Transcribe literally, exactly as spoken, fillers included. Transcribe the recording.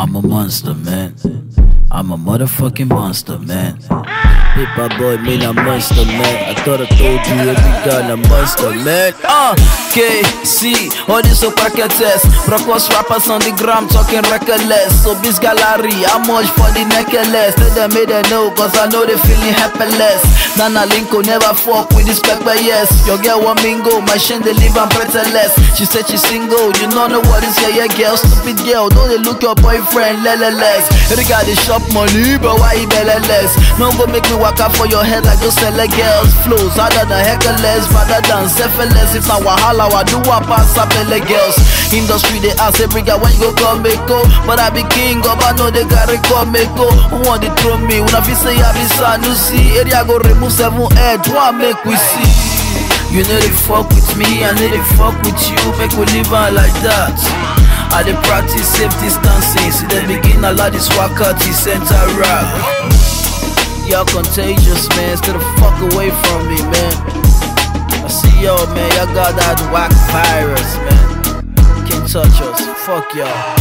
I'm a monster, man. I'm a motherfucking monster, man. Hip hop boy, mean a monster, man. I thought I told you every girl a monster, man. Uh, K, C, all this so pack a test. Brocos rappers on the gram talking reckless. So this gallery, how much for the necklace? Tell them made they know, cause I know they feeling helpless. Nana Linko never fuck with this pepper, yes. Your girl want mingo, my shame they live and pretteless. She said she's single, you don't know what is yeah, yeah, girl. Stupid girl, don't they look your boyfriend, leleless. Every guy they shop money, but why he beleless? No go make me walk out for your head like those seller girls. Flows harder than heckless, rather than selfless. If not wahala, I do what pass up girls. Industry they ask every guy when you go come make go. But I be king up, I know they gotta come make go. Who want to throw me? When I feel say I be Sanusi, area go remove seven head. What make we see? You know they fuck with me, I know they fuck with you. Make we live on like that. I dey practice safe distancing. See the begin a lot this wakati center rap. Y'all contagious, man. Stay the fuck away from me, man. I see y'all, man. Y'all got that whack virus, man. Can't touch us. Fuck y'all.